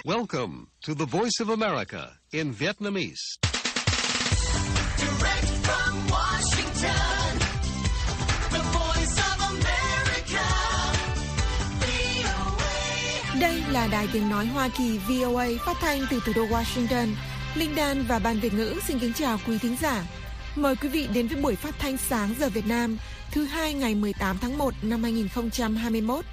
Welcome to the Voice of America in Vietnamese. Direct from Washington, the Voice of America, VOA. Đây là Đài Tiếng Nói Hoa Kỳ VOA phát thanh từ thủ đô Washington. Linh Đan và Ban Việt ngữ xin kính chào quý thính giả. Mời quý vị đến với buổi phát thanh sáng giờ Việt Nam thứ Hai ngày 18 tháng 1 năm 2021.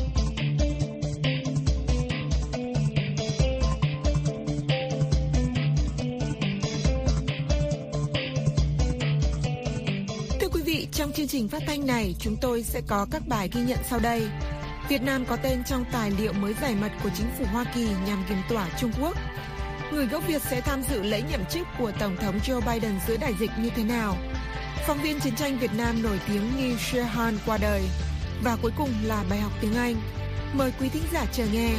Trong chương trình phát thanh này, chúng tôi sẽ có các bài ghi nhận sau đây. Việt Nam có tên trong tài liệu mới giải mật của chính phủ Hoa Kỳ nhằm kiểm tỏa Trung Quốc. Người gốc Việt sẽ tham dự lễ nhậm chức của Tổng thống Joe Biden giữa đại dịch như thế nào? Phóng viên chiến tranh Việt Nam nổi tiếng Nghi Shehan qua đời. Và cuối cùng là bài học tiếng Anh. Mời quý thính giả chờ nghe.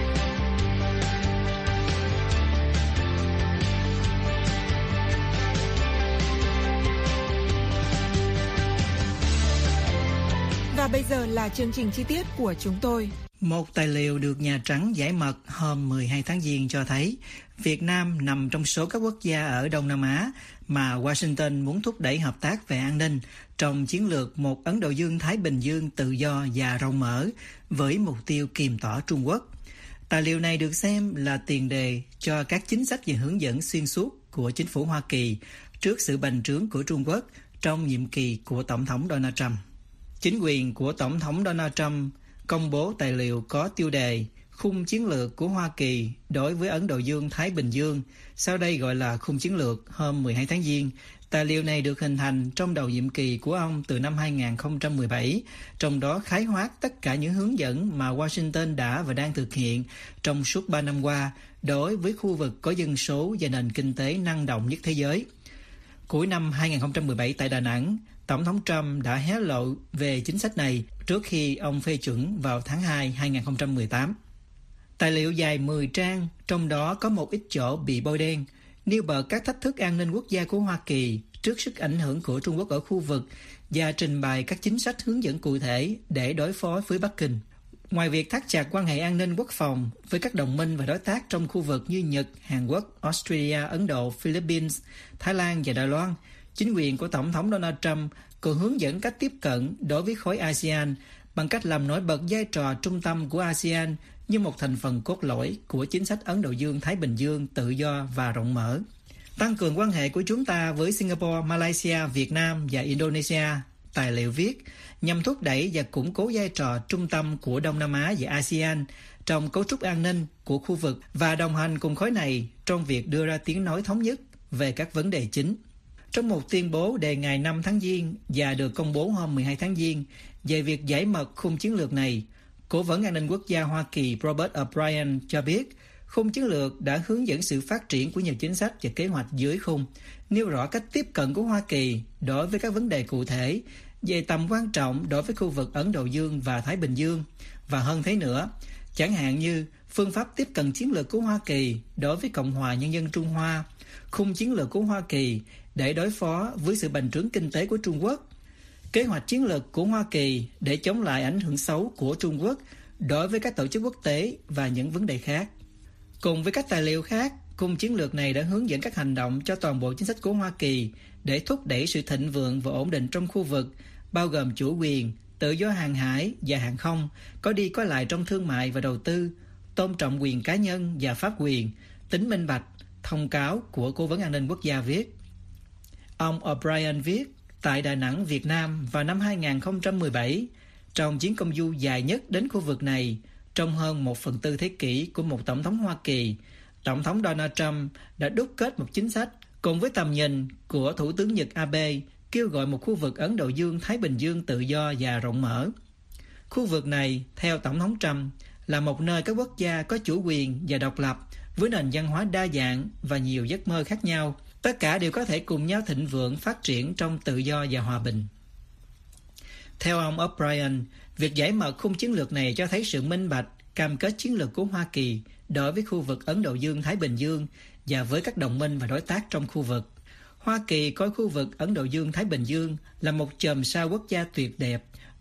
Và bây giờ là chương trình chi tiết của chúng tôi. Một tài liệu được Nhà Trắng giải mật hôm 12 tháng Giêng cho thấy Việt Nam nằm trong số các quốc gia ở Đông Nam Á mà Washington muốn thúc đẩy hợp tác về an ninh trong chiến lược một Ấn Độ Dương-Thái Bình Dương tự do và rộng mở với mục tiêu kiềm tỏa Trung Quốc. Tài liệu này được xem là tiền đề cho các chính sách và hướng dẫn xuyên suốt của chính phủ Hoa Kỳ trước sự bành trướng của Trung Quốc trong nhiệm kỳ của Tổng thống Donald Trump. Chính quyền của Tổng thống Donald Trump công bố tài liệu có tiêu đề Khung chiến lược của Hoa Kỳ đối với Ấn Độ Dương-Thái Bình Dương, sau đây gọi là Khung chiến lược, hôm 12 tháng Giêng. Tài liệu này được hình thành trong đầu nhiệm kỳ của ông từ năm 2017, trong đó khái quát tất cả những hướng dẫn mà Washington đã và đang thực hiện trong suốt 3 năm qua đối với khu vực có dân số và nền kinh tế năng động nhất thế giới. Cuối năm 2017 tại Đà Nẵng, Tổng thống Trump đã hé lộ về chính sách này trước khi ông phê chuẩn vào tháng 2 2018. Tài liệu dài 10 trang, trong đó có một ít chỗ bị bôi đen, nêu bật các thách thức an ninh quốc gia của Hoa Kỳ trước sức ảnh hưởng của Trung Quốc ở khu vực và trình bày các chính sách hướng dẫn cụ thể để đối phó với Bắc Kinh. Ngoài việc thắt chặt quan hệ an ninh quốc phòng với các đồng minh và đối tác trong khu vực như Nhật, Hàn Quốc, Australia, Ấn Độ, Philippines, Thái Lan và Đài Loan, chính quyền của Tổng thống Donald Trump còn hướng dẫn cách tiếp cận đối với khối ASEAN bằng cách làm nổi bật vai trò trung tâm của ASEAN như một thành phần cốt lõi của chính sách Ấn Độ Dương-Thái Bình Dương tự do và rộng mở. Tăng cường quan hệ của chúng ta với Singapore, Malaysia, Việt Nam và Indonesia, tài liệu viết, nhằm thúc đẩy và củng cố vai trò trung tâm của Đông Nam Á và ASEAN trong cấu trúc an ninh của khu vực và đồng hành cùng khối này trong việc đưa ra tiếng nói thống nhất về các vấn đề chính. Trong một tuyên bố đề ngày 5 tháng Giêng và được công bố hôm 12 tháng Giêng về việc giải mật khung chiến lược này, Cố vấn An ninh Quốc gia Hoa Kỳ Robert O'Brien cho biết khung chiến lược đã hướng dẫn sự phát triển của nhiều chính sách và kế hoạch dưới khung, nêu rõ cách tiếp cận của Hoa Kỳ đối với các vấn đề cụ thể về tầm quan trọng đối với khu vực Ấn Độ Dương và Thái Bình Dương, và hơn thế nữa, chẳng hạn như phương pháp tiếp cận chiến lược của Hoa Kỳ đối với Cộng hòa Nhân dân Trung Hoa, khung chiến lược của Hoa Kỳ để đối phó với sự bành trướng kinh tế của Trung Quốc, kế hoạch chiến lược của Hoa Kỳ để chống lại ảnh hưởng xấu của Trung Quốc đối với các tổ chức quốc tế và những vấn đề khác. Cùng với các tài liệu khác, khung chiến lược này đã hướng dẫn các hành động cho toàn bộ chính sách của Hoa Kỳ để thúc đẩy sự thịnh vượng và ổn định trong khu vực, bao gồm chủ quyền, tự do hàng hải và hàng không, có đi có lại trong thương mại và đầu tư, tôn trọng quyền cá nhân và pháp quyền, tính minh bạch, thông cáo của Cố vấn An ninh Quốc gia viết. Ông O'Brien viết, tại Đà Nẵng, Việt Nam vào năm 2017, trong chuyến công du dài nhất đến khu vực này trong hơn 1/4 thế kỷ của một Tổng thống Hoa Kỳ, Tổng thống Donald Trump đã đúc kết một chính sách cùng với tầm nhìn của Thủ tướng Nhật Abe kêu gọi một khu vực Ấn Độ Dương-Thái Bình Dương tự do và rộng mở. Khu vực này, theo Tổng thống Trump, là một nơi các quốc gia có chủ quyền và độc lập với nền văn hóa đa dạng và nhiều giấc mơ khác nhau. Tất cả đều có thể cùng nhau thịnh vượng phát triển trong tự do và hòa bình. Theo ông O'Brien, việc giải mật khung chiến lược này cho thấy sự minh bạch, cam kết chiến lược của Hoa Kỳ đối với khu vực Ấn Độ Dương-Thái Bình Dương và với các đồng minh và đối tác trong khu vực. Hoa Kỳ coi khu vực Ấn Độ Dương-Thái Bình Dương là một chòm sao quốc gia tuyệt đẹp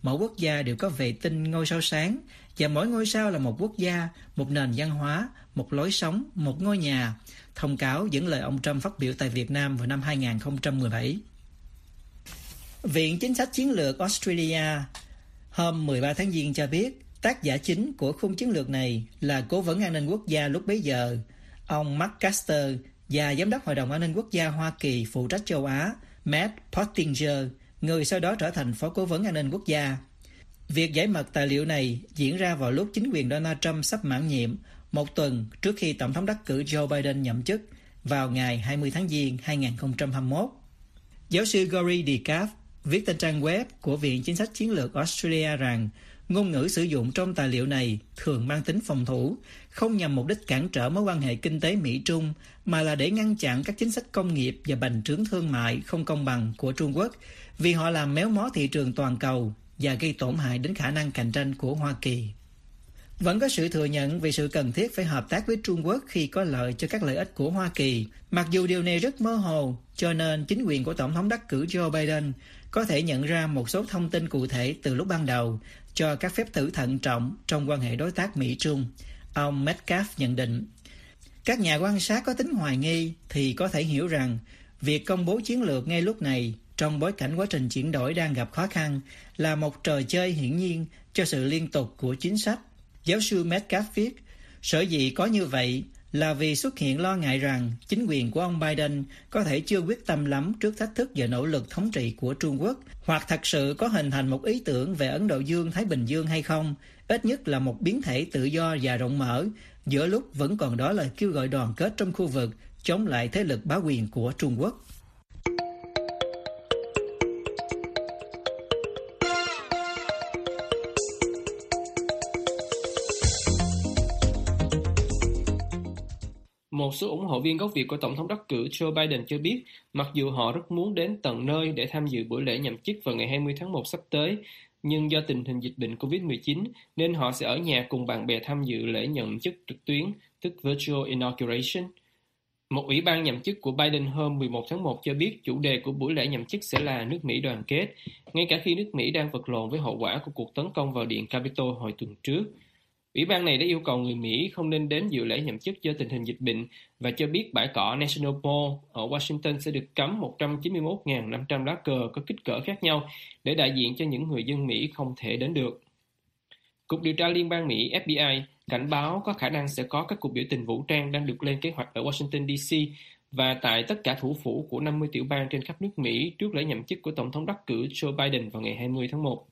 mỗi quốc gia đều có vệ tinh ngôi sao sáng, và mỗi ngôi sao là một quốc gia, một nền văn hóa, một lối sống, một ngôi nhà. Thông cáo dẫn lời ông Trump phát biểu tại Việt Nam vào năm 2017. Viện Chính sách Chiến lược Australia hôm 13 tháng Giêng cho biết tác giả chính của khung chiến lược này là Cố vấn An ninh Quốc gia lúc bấy giờ, ông Mark Castor, và Giám đốc Hội đồng An ninh Quốc gia Hoa Kỳ phụ trách châu Á, Matt Pottinger, người sau đó trở thành Phó Cố vấn An ninh Quốc gia. Việc giải mật tài liệu này diễn ra vào lúc chính quyền Donald Trump sắp mãn nhiệm, một tuần trước khi Tổng thống đắc cử Joe Biden nhậm chức vào ngày 20 tháng Giêng 2021. Giáo sư Gary DeCalf viết trên trang web của Viện Chính sách Chiến lược Australia rằng ngôn ngữ sử dụng trong tài liệu này thường mang tính phòng thủ, không nhằm mục đích cản trở mối quan hệ kinh tế Mỹ-Trung, mà là để ngăn chặn các chính sách công nghiệp và bành trướng thương mại không công bằng của Trung Quốc, vì họ làm méo mó thị trường toàn cầu và gây tổn hại đến khả năng cạnh tranh của Hoa Kỳ. Vẫn có sự thừa nhận về sự cần thiết phải hợp tác với Trung Quốc khi có lợi cho các lợi ích của Hoa Kỳ. Mặc dù điều này rất mơ hồ, cho nên chính quyền của Tổng thống đắc cử Joe Biden có thể nhận ra một số thông tin cụ thể từ lúc ban đầu cho các phép thử thận trọng trong quan hệ đối tác Mỹ-Trung. Ông Metcalf nhận định, các nhà quan sát có tính hoài nghi thì có thể hiểu rằng việc công bố chiến lược ngay lúc này trong bối cảnh quá trình chuyển đổi đang gặp khó khăn là một trò chơi hiển nhiên cho sự liên tục của chính sách. Giáo sư Metcalf viết, sở dĩ có như vậy là vì xuất hiện lo ngại rằng chính quyền của ông Biden có thể chưa quyết tâm lắm trước thách thức và nỗ lực thống trị của Trung Quốc, hoặc thật sự có hình thành một ý tưởng về Ấn Độ Dương-Thái Bình Dương hay không, ít nhất là một biến thể tự do và rộng mở, giữa lúc vẫn còn đó lời kêu gọi đoàn kết trong khu vực chống lại thế lực bá quyền của Trung Quốc. Một số ủng hộ viên gốc Việt của Tổng thống đắc cử Joe Biden cho biết, mặc dù họ rất muốn đến tận nơi để tham dự buổi lễ nhậm chức vào ngày 20 tháng 1 sắp tới, nhưng do tình hình dịch bệnh COVID-19 nên họ sẽ ở nhà cùng bạn bè tham dự lễ nhậm chức trực tuyến, tức Virtual Inauguration. Một ủy ban nhậm chức của Biden hôm 11 tháng 1 cho biết chủ đề của buổi lễ nhậm chức sẽ là nước Mỹ đoàn kết, ngay cả khi nước Mỹ đang vật lộn với hậu quả của cuộc tấn công vào Điện Capitol hồi tuần trước. Ủy ban này đã yêu cầu người Mỹ không nên đến dự lễ nhậm chức do tình hình dịch bệnh và cho biết bãi cỏ National Mall ở Washington sẽ được cắm 191.500 lá cờ có kích cỡ khác nhau để đại diện cho những người dân Mỹ không thể đến được. Cục điều tra liên bang Mỹ FBI cảnh báo có khả năng sẽ có các cuộc biểu tình vũ trang đang được lên kế hoạch ở Washington DC và tại tất cả thủ phủ của 50 tiểu bang trên khắp nước Mỹ trước lễ nhậm chức của Tổng thống đắc cử Joe Biden vào ngày 20 tháng 1.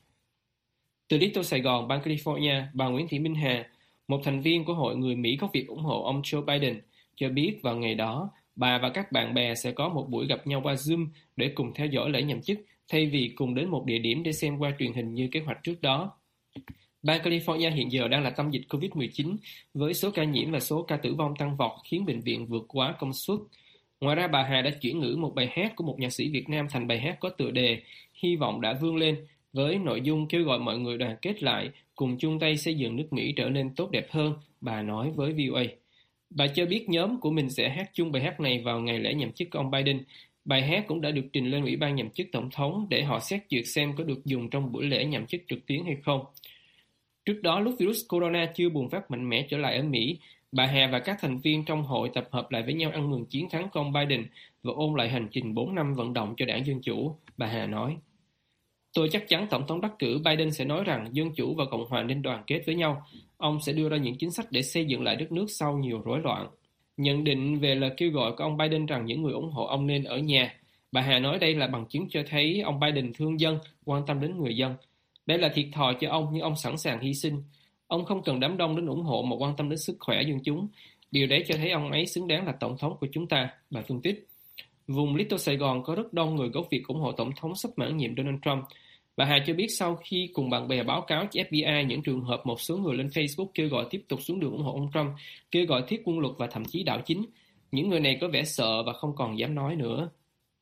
Từ Little Sài Gòn, bang California, bà Nguyễn Thị Minh Hà, một thành viên của Hội Người Mỹ gốc Việt ủng hộ ông Joe Biden, cho biết vào ngày đó, bà và các bạn bè sẽ có một buổi gặp nhau qua Zoom để cùng theo dõi lễ nhậm chức, thay vì cùng đến một địa điểm để xem qua truyền hình như kế hoạch trước đó. Bang California hiện giờ đang là tâm dịch COVID-19, với số ca nhiễm và số ca tử vong tăng vọt khiến bệnh viện vượt quá công suất. Ngoài ra, bà Hà đã chuyển ngữ một bài hát của một nhạc sĩ Việt Nam thành bài hát có tựa đề Hy vọng đã vươn lên, với nội dung kêu gọi mọi người đoàn kết lại, cùng chung tay xây dựng nước Mỹ trở nên tốt đẹp hơn, bà nói với VOA. Bà cho biết nhóm của mình sẽ hát chung bài hát này vào ngày lễ nhậm chức của ông Biden. Bài hát cũng đã được trình lên Ủy ban nhậm chức Tổng thống để họ xét duyệt xem có được dùng trong buổi lễ nhậm chức trực tuyến hay không. Trước đó, lúc virus corona chưa bùng phát mạnh mẽ trở lại ở Mỹ, bà Hà và các thành viên trong hội tập hợp lại với nhau ăn mừng chiến thắng của ông Biden và ôn lại hành trình 4 năm vận động cho đảng Dân Chủ, bà Hà nói. Tôi chắc chắn Tổng thống đắc cử Biden sẽ nói rằng Dân Chủ và Cộng hòa nên đoàn kết với nhau. Ông sẽ đưa ra những chính sách để xây dựng lại đất nước sau nhiều rối loạn. Nhận định về lời kêu gọi của ông Biden rằng những người ủng hộ ông nên ở nhà, bà Hà nói đây là bằng chứng cho thấy ông Biden thương dân, quan tâm đến người dân. Đây là thiệt thòi cho ông nhưng ông sẵn sàng hy sinh. Ông không cần đám đông đến ủng hộ mà quan tâm đến sức khỏe dân chúng. Điều đấy cho thấy ông ấy xứng đáng là tổng thống của chúng ta, bà phân tích. Vùng Little Sài Gòn có rất đông người gốc Việt ủng hộ Tổng thống sắp mãn nhiệm Donald Trump. Bà Hà cho biết sau khi cùng bạn bè báo cáo cho FBI những trường hợp một số người lên Facebook kêu gọi tiếp tục xuống đường ủng hộ ông Trump, kêu gọi thiết quân luật và thậm chí đảo chính, những người này có vẻ sợ và không còn dám nói nữa.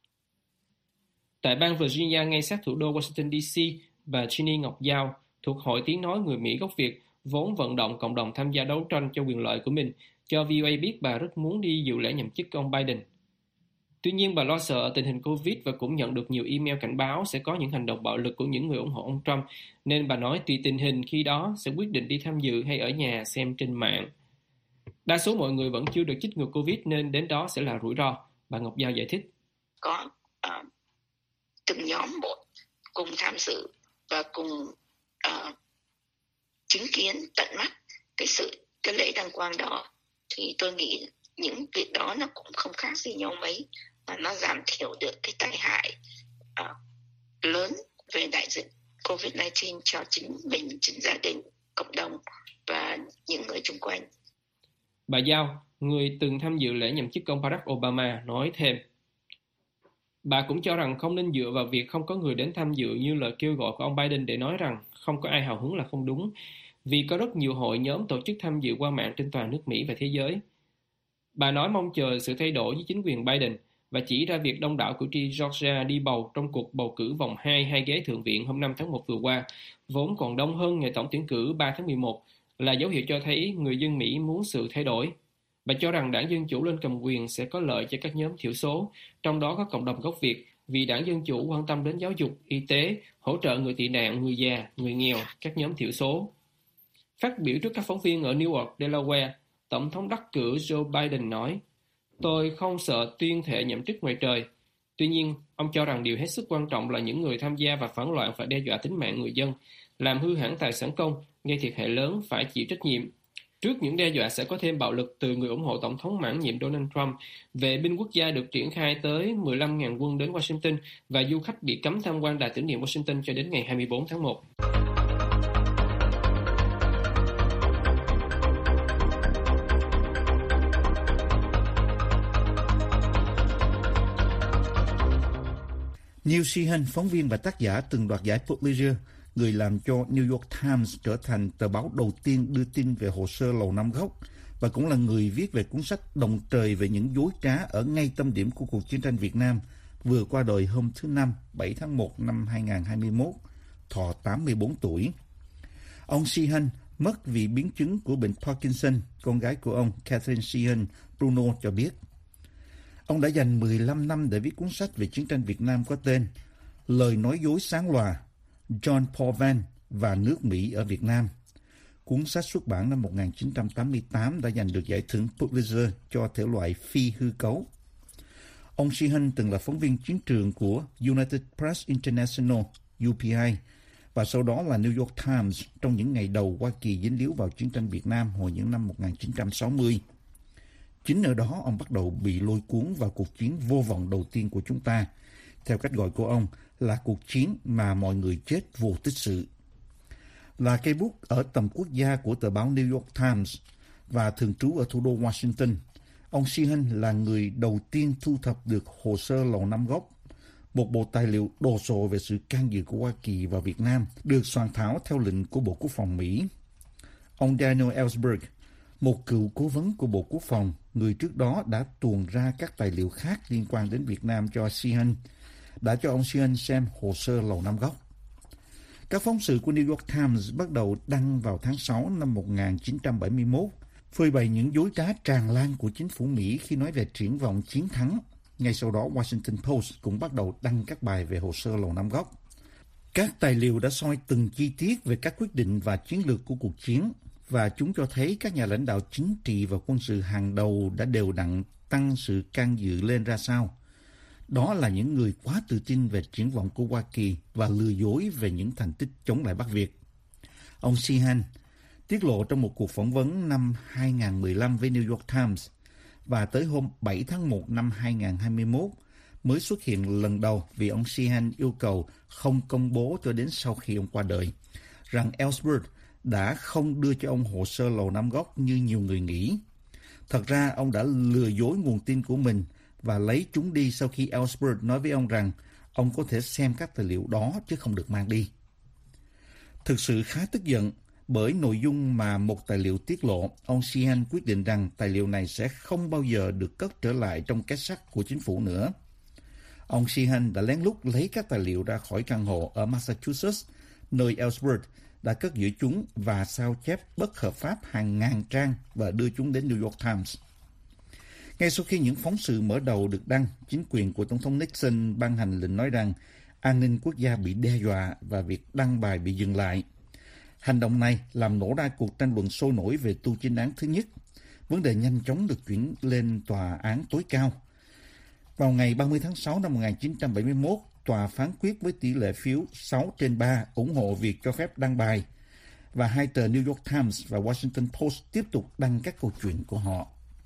Tại bang Virginia ngay sát thủ đô Washington DC, bà Ginny Ngọc Giao thuộc Hội Tiếng Nói Người Mỹ gốc Việt vốn vận động cộng đồng tham gia đấu tranh cho quyền lợi của mình, cho VOA biết bà rất muốn đi dự lễ nhậm chức của ông Biden. Tuy nhiên, bà lo sợ tình hình Covid và cũng nhận được nhiều email cảnh báo sẽ có những hành động bạo lực của những người ủng hộ ông Trump, nên bà nói tùy tình hình khi đó sẽ quyết định đi tham dự hay ở nhà xem trên mạng. Đa số mọi người vẫn chưa được chích ngừa Covid nên đến đó sẽ là rủi ro, bà Ngọc Giao giải thích. Có từng nhóm một cùng tham dự và cùng chứng kiến tận mắt cái lễ đăng quang đó, thì tôi nghĩ những việc đó nó cũng không khác gì nhau mấy, và nó giảm thiểu được cái tai hại lớn về đại dịch COVID-19 cho chính mình, chính gia đình, cộng đồng và những người xung quanh. Bà Giao, người từng tham dự lễ nhậm chức ông Barack Obama, nói thêm. Bà cũng cho rằng không nên dựa vào việc không có người đến tham dự như lời kêu gọi của ông Biden để nói rằng không có ai hào hứng là không đúng, vì có rất nhiều hội nhóm tổ chức tham dự qua mạng trên toàn nước Mỹ và thế giới. Bà nói mong chờ sự thay đổi với chính quyền Biden và chỉ ra việc đông đảo cử tri Georgia đi bầu trong cuộc bầu cử vòng 2 ghế Thượng viện hôm 5 tháng 1 vừa qua, vốn còn đông hơn ngày tổng tuyển cử 3 tháng 11, là dấu hiệu cho thấy người dân Mỹ muốn sự thay đổi. Bà cho rằng đảng Dân Chủ lên cầm quyền sẽ có lợi cho các nhóm thiểu số, trong đó có cộng đồng gốc Việt, vì đảng Dân Chủ quan tâm đến giáo dục, y tế, hỗ trợ người tị nạn, người già, người nghèo, các nhóm thiểu số. Phát biểu trước các phóng viên ở Newark, Delaware, Tổng thống đắc cử Joe Biden nói, tôi không sợ tuyên thệ nhậm chức ngoài trời. Tuy nhiên, ông cho rằng điều hết sức quan trọng là những người tham gia và phản loạn phải đe dọa tính mạng người dân, làm hư hỏng tài sản công, gây thiệt hại lớn phải chịu trách nhiệm. Trước những đe dọa sẽ có thêm bạo lực từ người ủng hộ Tổng thống mãn nhiệm Donald Trump, vệ binh quốc gia được triển khai tới 15.000 quân đến Washington và du khách bị cấm tham quan đài tưởng niệm Washington cho đến ngày 24 tháng 1. Neil Sheehan, phóng viên và tác giả từng đoạt giải Pulitzer, người làm cho New York Times trở thành tờ báo đầu tiên đưa tin về hồ sơ Lầu Năm Góc và cũng là người viết về cuốn sách Đồng Trời về những dối trá ở ngay tâm điểm của cuộc chiến tranh Việt Nam, vừa qua đời hôm thứ Năm 7 tháng 1 năm 2021, thọ 84 tuổi. Ông Sheehan mất vì biến chứng của bệnh Parkinson. Con gái của ông, Catherine Sheehan Bruno, cho biết. Ông đã dành 15 năm để viết cuốn sách về chiến tranh Việt Nam có tên Lời nói dối sáng lòa, John Paul Van và nước Mỹ ở Việt Nam. Cuốn sách xuất bản năm 1988 đã giành được giải thưởng Pulitzer cho thể loại phi hư cấu. Ông Sheehan từng là phóng viên chiến trường của United Press International, UPI, và sau đó là New York Times trong những ngày đầu Hoa Kỳ dính líu vào chiến tranh Việt Nam hồi những năm 1960. Chính ở đó ông bắt đầu bị lôi cuốn vào cuộc chiến vô vọng đầu tiên của chúng ta, theo cách gọi của ông là cuộc chiến mà mọi người chết vô tích sự. Là cây bút ở tầm quốc gia của tờ báo New York Times và thường trú ở thủ đô Washington, ông Sheehan là người đầu tiên thu thập được hồ sơ Lầu Năm Góc, một bộ tài liệu đồ sộ về sự can dự của Hoa Kỳ vào Việt Nam, được soạn thảo theo lệnh của Bộ Quốc phòng Mỹ. Ông Daniel Ellsberg, một cựu cố vấn của Bộ Quốc phòng, người trước đó đã tuồn ra các tài liệu khác liên quan đến Việt Nam cho Sheehan, đã cho ông Sheehan xem hồ sơ Lầu Năm Góc. Các phóng sự của New York Times bắt đầu đăng vào tháng 6 năm 1971, phơi bày những dối trá tràn lan của chính phủ Mỹ khi nói về triển vọng chiến thắng. Ngay sau đó, Washington Post cũng bắt đầu đăng các bài về hồ sơ Lầu Năm Góc. Các tài liệu đã soi từng chi tiết về các quyết định và chiến lược của cuộc chiến, và chúng cho thấy các nhà lãnh đạo chính trị và quân sự hàng đầu đã đều đặn tăng sự can dự lên ra sao. Đó là những người quá tự tin về triển vọng của Hoa Kỳ và lừa dối về những thành tích chống lại Bắc Việt. Ông Sheehan tiết lộ trong một cuộc phỏng vấn năm 2015 với New York Times, và tới hôm 7 tháng 1 năm 2021 mới xuất hiện lần đầu vì ông Sheehan yêu cầu không công bố cho đến sau khi ông qua đời, rằng Ellsberg đã không đưa cho ông hồ sơ Lầu Năm Góc như nhiều người nghĩ. Thật ra, ông đã lừa dối nguồn tin của mình và lấy chúng đi sau khi Ellsberg nói với ông rằng ông có thể xem các tài liệu đó chứ không được mang đi. Thực sự khá tức giận bởi nội dung mà một tài liệu tiết lộ, ông Sheehan quyết định rằng tài liệu này sẽ không bao giờ được cất trở lại trong két sắt của chính phủ nữa. Ông Sheehan đã lén lút lấy các tài liệu ra khỏi căn hộ ở Massachusetts, nơi Ellsberg đã cất giữ chúng, và sao chép bất hợp pháp hàng ngàn trang và đưa chúng đến New York Times. Ngay sau khi những phóng sự mở đầu được đăng, chính quyền của Tổng thống Nixon ban hành lệnh nói rằng an ninh quốc gia bị đe dọa và việc đăng bài bị dừng lại. Hành động này làm nổ ra cuộc tranh luận sôi nổi về tu chính án thứ nhất. Vấn đề nhanh chóng được chuyển lên tòa án tối cao. Vào ngày 30 tháng 6 năm 1971, tòa phán quyết với tỷ lệ phiếu 6/3 ủng hộ việc cho phép đăng bài, và hai tờ New York Times và Washington Post tiếp tục đăng các câu chuyện của họ.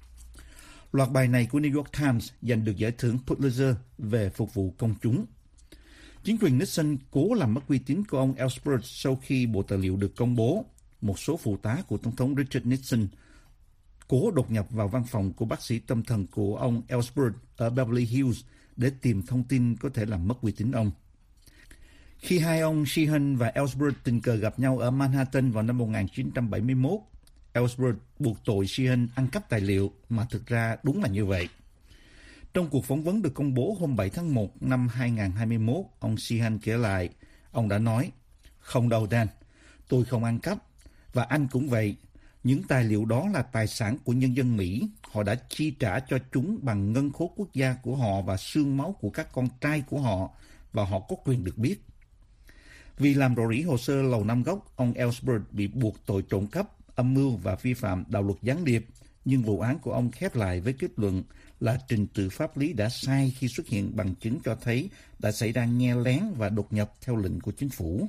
Loạt bài này của New York Times giành được giải thưởng Pulitzer về phục vụ công chúng. Chính quyền Nixon cố làm mất uy tín của ông Ellsberg sau khi bộ tài liệu được công bố. Một số phụ tá của Tổng thống Richard Nixon cố đột nhập vào văn phòng của bác sĩ tâm thần của ông Ellsberg ở Beverly Hills để tìm thông tin có thể làm mất uy tín ông. Khi hai ông Sheehan và Ellsberg tình cờ gặp nhau ở Manhattan vào năm 1971, Ellsberg buộc tội Sheehan ăn cắp tài liệu, mà thực ra đúng là như vậy. Trong cuộc phỏng vấn được công bố hôm 7 tháng 1 năm 2021, ông Sheehan kể lại, ông đã nói, "Không đâu Dan, tôi không ăn cắp, và anh cũng vậy. Những tài liệu đó là tài sản của nhân dân Mỹ. Họ đã chi trả cho chúng bằng ngân khố quốc gia của họ và xương máu của các con trai của họ, và họ có quyền được biết." Vì làm rò rỉ hồ sơ Lầu Năm Góc, ông Ellsberg bị buộc tội trộm cắp, âm mưu và vi phạm đạo luật gián điệp, nhưng vụ án của ông khép lại với kết luận là trình tự pháp lý đã sai khi xuất hiện bằng chứng cho thấy đã xảy ra nghe lén và đột nhập theo lệnh của chính phủ.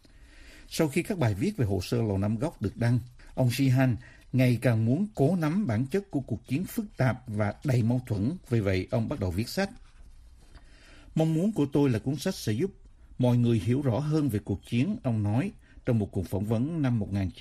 Sau khi các bài viết về hồ sơ Lầu Năm Góc được đăng, ông Sheehan ngày càng muốn cố nắm bản chất của cuộc chiến phức tạp và đầy mâu thuẫn, vì vậy ông bắt đầu viết sách. "Mong muốn của tôi là cuốn sách sẽ giúp mọi người hiểu rõ hơn về cuộc chiến," ông nói trong một cuộc phỏng vấn năm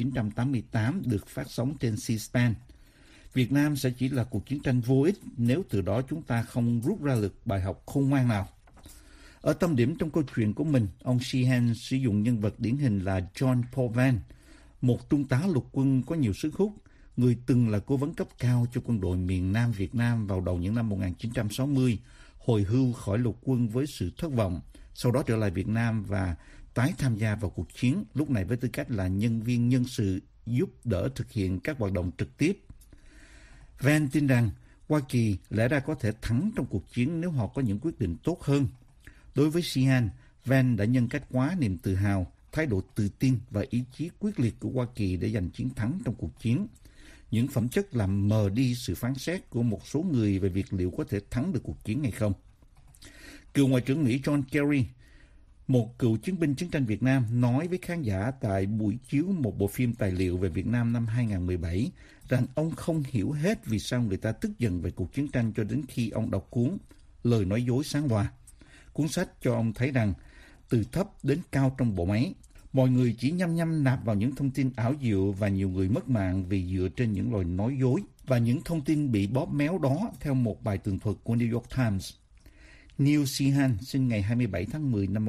1988 được phát sóng trên C-SPAN. "Việt Nam sẽ chỉ là cuộc chiến tranh vô ích nếu từ đó chúng ta không rút ra được bài học khôn ngoan nào." Ở tâm điểm trong câu chuyện của mình, ông Sheehan sử dụng nhân vật điển hình là John Paul Vann, một trung tá lục quân có nhiều sức hút, người từng là cố vấn cấp cao cho quân đội miền Nam Việt Nam vào đầu những năm 1960, hồi hưu khỏi lục quân với sự thất vọng, sau đó trở lại Việt Nam và tái tham gia vào cuộc chiến, lúc này với tư cách là nhân viên nhân sự giúp đỡ thực hiện các hoạt động trực tiếp. Vann tin rằng Hoa Kỳ lẽ ra có thể thắng trong cuộc chiến nếu họ có những quyết định tốt hơn. Đối với Sheehan, Vann đã nhân cách hóa niềm tự hào, thái độ tự tin và ý chí quyết liệt của Hoa Kỳ để giành chiến thắng trong cuộc chiến. Những phẩm chất làm mờ đi sự phán xét của một số người về việc liệu có thể thắng được cuộc chiến hay không. Cựu Ngoại trưởng Mỹ John Kerry, một cựu chiến binh chiến tranh Việt Nam, nói với khán giả tại buổi chiếu một bộ phim tài liệu về Việt Nam năm 2017 rằng ông không hiểu hết vì sao người ta tức giận về cuộc chiến tranh cho đến khi ông đọc cuốn Lời Nói Dối Sáng Loa. Cuốn sách cho ông thấy rằng từ thấp đến cao trong bộ máy, mọi người chỉ nhăm nạp vào những thông tin ảo diệu và nhiều người mất mạng vì dựa trên những lời nói dối và những thông tin bị bóp méo đó, theo một bài tường thuật của New York Times. Neil Sheehan sinh ngày 27 tháng 10 năm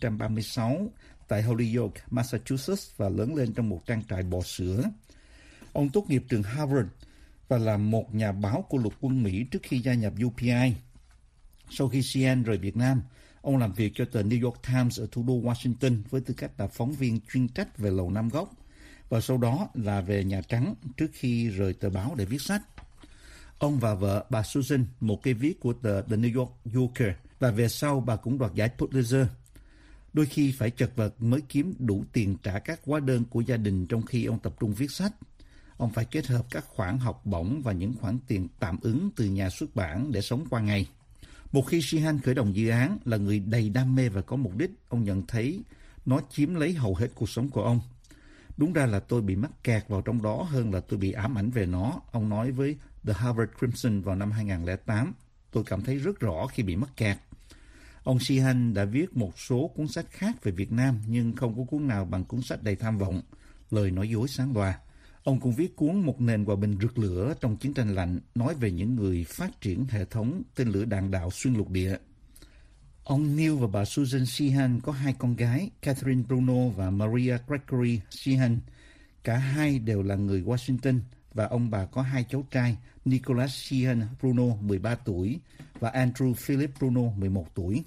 1936 tại Holyoke, Massachusetts và lớn lên trong một trang trại bò sữa. Ông tốt nghiệp trường Harvard và là một nhà báo của lục quân Mỹ trước khi gia nhập UPI. Sau khi Sheehan rời Việt Nam, ông làm việc cho tờ New York Times ở thủ đô Washington với tư cách là phóng viên chuyên trách về Lầu Năm Góc, và sau đó là về Nhà Trắng trước khi rời tờ báo để viết sách. Ông và vợ bà Susan, một cây viết của tờ The New York Yorker, và về sau bà cũng đoạt giải Pulitzer. Đôi khi phải chật vật mới kiếm đủ tiền trả các hóa đơn của gia đình trong khi ông tập trung viết sách. Ông phải kết hợp các khoản học bổng và những khoản tiền tạm ứng từ nhà xuất bản để sống qua ngày. Một khi Sheehan khởi động dự án, là người đầy đam mê và có mục đích, ông nhận thấy nó chiếm lấy hầu hết cuộc sống của ông. "Đúng ra là tôi bị mắc kẹt vào trong đó hơn là tôi bị ám ảnh về nó," ông nói với The Harvard Crimson vào năm 2008. "Tôi cảm thấy rất rõ khi bị mắc kẹt." Ông Sheehan đã viết một số cuốn sách khác về Việt Nam, nhưng không có cuốn nào bằng cuốn sách đầy tham vọng, Lời Nói Dối Sáng Loa. Ông cũng viết cuốn Một Nền Hòa Bình Rực Lửa trong Chiến tranh lạnh, nói về những người phát triển hệ thống tên lửa đạn đạo xuyên lục địa. Ông Neil và bà Susan Sheehan có hai con gái, Catherine Bruno và Maria Gregory Sheehan. Cả hai đều là người Washington, và ông bà có hai cháu trai, Nicholas Sheehan Bruno 13 tuổi và Andrew Philip Bruno 11 tuổi.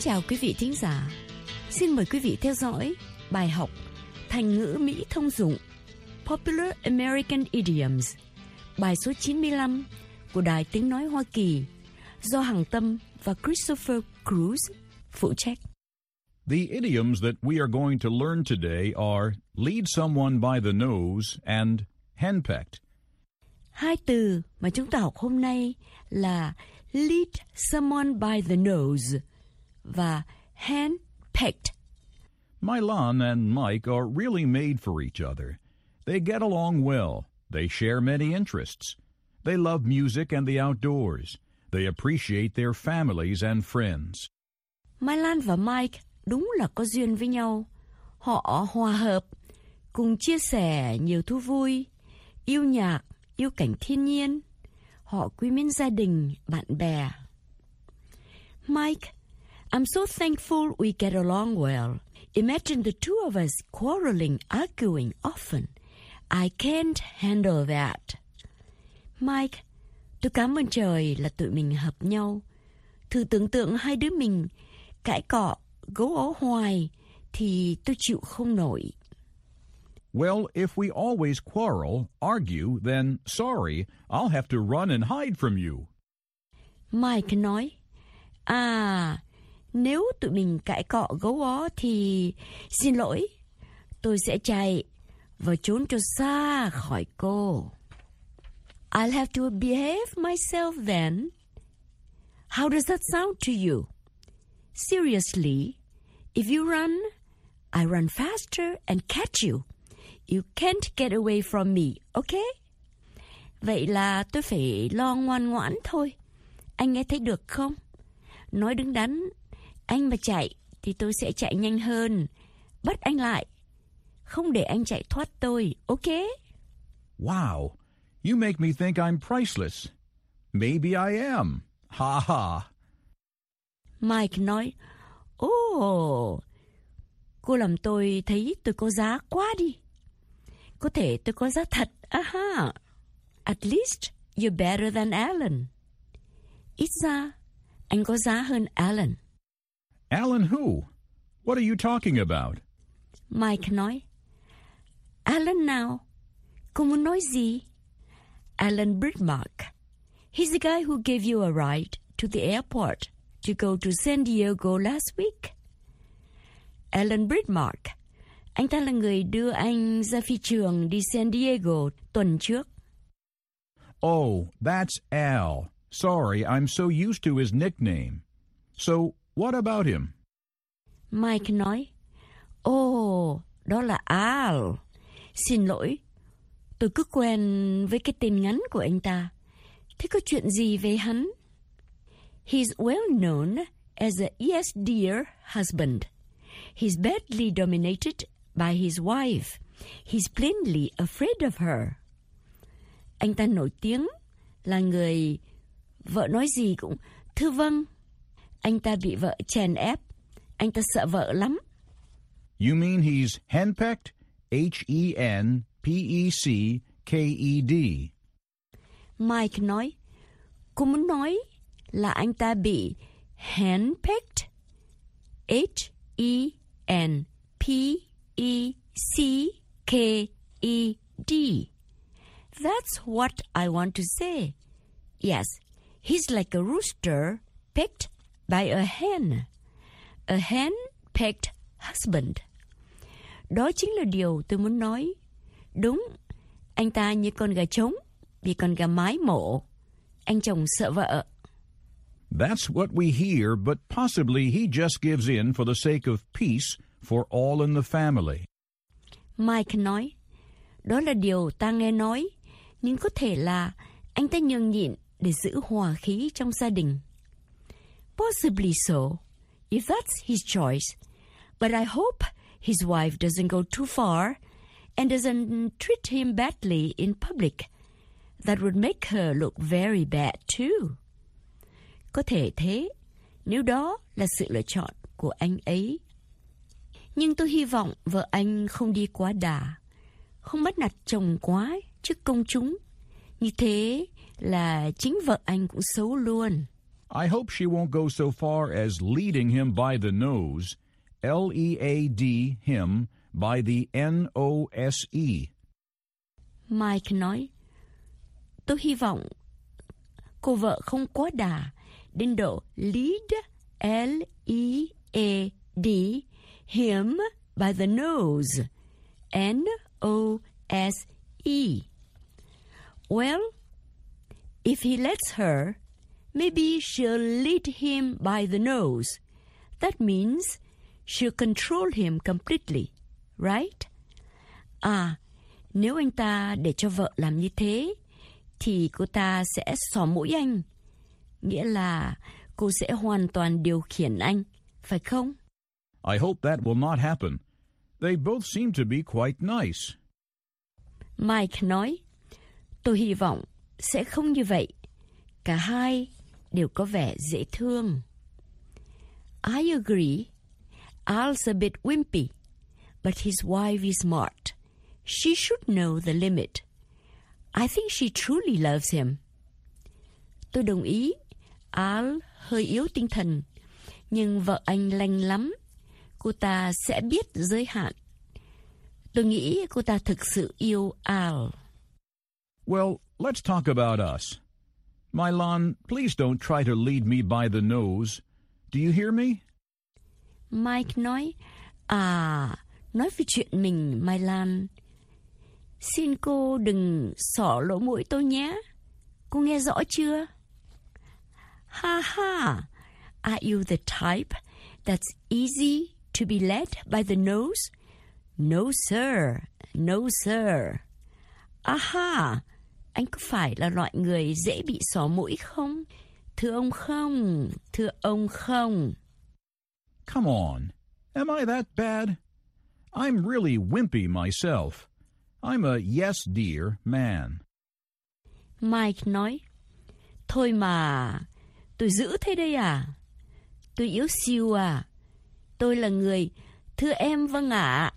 chào quý vị thính giả. Xin mời quý vị theo dõi bài học Thành ngữ Mỹ thông dụng Popular American Idioms, bài số 95 của Đài Tiếng Nói Hoa Kỳ do Hằng Tâm và Christopher Cruz phụ trách. The idioms that we are going to learn today are lead someone by the nose and henpecked. Hai từ mà chúng ta học hôm nay là lead someone by the nose và handpicked. Milan and Mike are really made for each other. They get along well. They share many interests. They love music and the outdoors. They appreciate their families and friends. Milan và Mike đúng là có duyên với nhau. Họ hòa hợp, cùng chia sẻ nhiều thú vui, yêu nhạc, yêu cảnh thiên nhiên. Họ quý mến gia đình, bạn bè. Mike, I'm so thankful we get along well. Imagine the two of us quarreling, arguing often. I can't handle that. Mike, tôi cảm ơn trời là tụi mình hợp nhau. Thử tưởng tượng hai đứa mình cãi cọ, gấu ó hoài thì tôi chịu không nổi. Well, if we always quarrel, argue, then sorry, I'll have to run and hide from you. Mike nói, nếu tụi mình cãi cọ gấu ó thì xin lỗi, tôi sẽ chạy và trốn cho xa khỏi cô. I'll have to behave myself then. How does that sound to you? Seriously, if you run, I run faster and catch you. You can't get away from me, okay? Vậy là tôi phải lo ngoan ngoãn thôi. Anh nghe thấy được không? Nói đứng đắn, anh mà chạy thì tôi sẽ chạy nhanh hơn. Bắt anh lại. Không để anh chạy thoát tôi, okay? Wow, you make me think I'm priceless. Maybe I am. Ha ha. Mike nói, cô làm tôi thấy tôi có giá quá đi. Có thể tôi có giá thật, At least you're better than Alan. Ít ra, anh có giá hơn Alan. Alan who? What are you talking about? Mike nói, Alan nào? Cô muốn nói gì? Alan Bridmark. He's the guy who gave you a ride to the airport to go to San Diego last week. Alan Bridmark. Anh ta là người đưa anh ra phi trường đi San Diego tuần trước. Oh, that's Al. Sorry, I'm so used to his nickname. So, what about him? Mike nói, đó là Al. Xin lỗi, tôi cứ quen với cái tên ngắn của anh ta. Thế có chuyện gì về hắn? He's well known as a yes dear husband. He's badly dominated by his wife. He's plainly afraid of her. Anh ta nổi tiếng là người vợ nói gì cũng thưa vâng. Anh ta bị vợ chèn ép. Anh ta sợ vợ lắm. You mean he's henpecked? Henpecked. Mike nói, cô muốn nói là anh ta bị henpecked? Henpecked. That's what I want to say. Yes, he's like a rooster picked by a hen. A hen-picked husband. Đó chính là điều tôi muốn nói. Đúng, anh ta như con gà trống bị con gà mái mổ. Anh chồng sợ vợ. That's what we hear, but possibly he just gives in for the sake of peace for all in the family. Mike nói, đó là điều ta nghe nói, nhưng có thể là anh ta nhường nhịn để giữ hòa khí trong gia đình. Possibly so, if that's his choice. But I hope his wife doesn't go too far and doesn't treat him badly in public. That would make her look very bad too. Có thể thế, nếu đó là sự lựa chọn của anh ấy. Nhưng tôi hy vọng vợ anh không đi quá đà, không bắt nạt chồng quá trước công chúng. Như thế là chính vợ anh cũng xấu luôn. I hope she won't go so far as leading him by the nose, L-E-A-D him, by the N-O-S-E. Mike nói, tôi hy vọng cô vợ không quá đà đến độ lead, L-E-A-D, him by the nose, N-O-S-E. Well, if he lets her, maybe she'll lead him by the nose. That means she'll control him completely, right? À, nếu anh ta để cho vợ làm như thế, thì cô ta sẽ xỏ mũi anh. Nghĩa là cô sẽ hoàn toàn điều khiển anh, phải không? I hope that will not happen. They both seem to be quite nice. Mike nói, tôi hy vọng sẽ không như vậy. Cả hai đều có vẻ dễ thương. I agree. Al's a bit wimpy, but his wife is smart. She should know the limit. I think she truly loves him. Tôi đồng ý. Al hơi yếu tinh thần, nhưng vợ anh lanh lắm. Cô ta sẽ biết giới hạn. Tôi nghĩ cô ta thực sự yêu Al. Well, let's talk about us. Mylan, please don't try to lead me by the nose. Do you hear me? Mike nói, nói về chuyện mình, Mylan. Xin cô đừng xỏ lỗ mũi tôi nhé. Cô nghe rõ chưa? Ha ha, are you the type that's easy to be led by the nose? No sir, no sir. Aha, anh có phải là loại người dễ bị xỏ mũi không? Thưa ông không, thưa ông không. Come on, am I that bad? I'm really wimpy myself. I'm a yes dear man. Mike nói, thôi mà, tôi dữ thế đây à? Tôi yếu siêu à? Tôi là người, thưa em vâng ạ.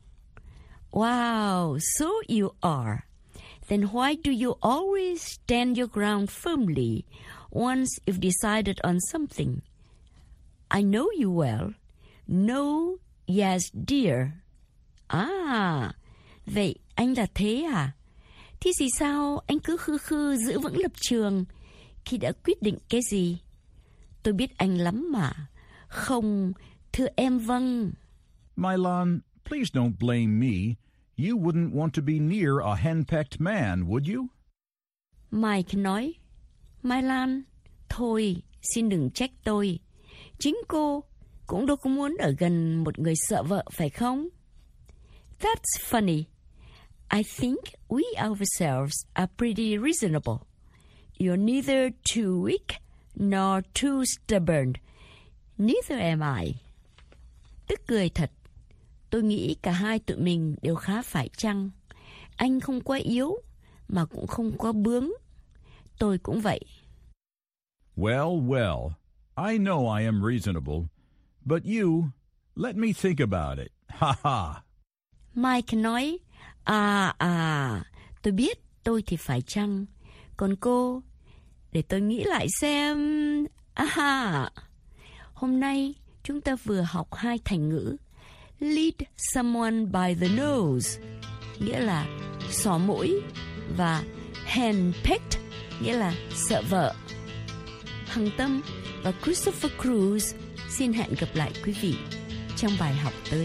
Wow, so you are. Then why do you always stand your ground firmly once you've decided on something? I know you well. No, yes, dear. À, vậy anh là thế à? Thì gì sao anh cứ khư khư giữ vững lập trường khi đã quyết định cái gì? Tôi biết anh lắm mà. Không, thưa em vâng. Mylan, please don't blame me. You wouldn't want to be near a henpecked man, would you? Mike nói, Mylan, thôi, xin đừng trách tôi. Chính cô cũng đâu có muốn ở gần một người sợ vợ, phải không? That's funny. I think we ourselves are pretty reasonable. You're neither too weak nor too stubborn. Neither am I. Tức cười thật. Tôi nghĩ cả hai tụi mình đều khá phải chăng. Anh không quá yếu, mà cũng không quá bướng. Tôi cũng vậy. Well, well, I know I am reasonable. But you, let me think about it. Ha ha. Mike nói, tôi biết tôi thì phải chăng. Còn cô, để tôi nghĩ lại xem. Hôm nay chúng ta vừa học hai thành ngữ. Lead someone by the nose, nghĩa là xỏ mũi, và handpicked, nghĩa là sợ vợ. Hằng Tâm và Christopher Cruz xin hẹn gặp lại quý vị trong bài học tới.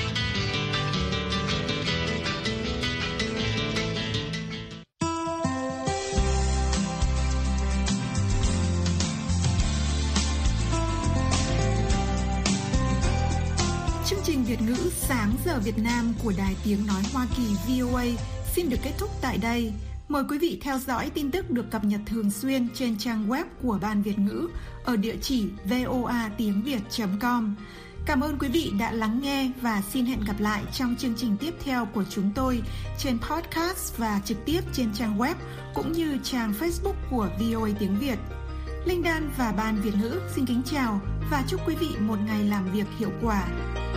Chương trình Việt ngữ Sáng giờ Việt Nam của Đài Tiếng Nói Hoa Kỳ VOA xin được kết thúc tại đây. Mời quý vị theo dõi tin tức được cập nhật thường xuyên trên trang web của Ban Việt ngữ ở địa chỉ voatiengviet.com. Cảm ơn quý vị đã lắng nghe và xin hẹn gặp lại trong chương trình tiếp theo của chúng tôi trên podcast và trực tiếp trên trang web cũng như trang Facebook của VOA Tiếng Việt. Linh Đan và Ban Việt ngữ xin kính chào và chúc quý vị một ngày làm việc hiệu quả.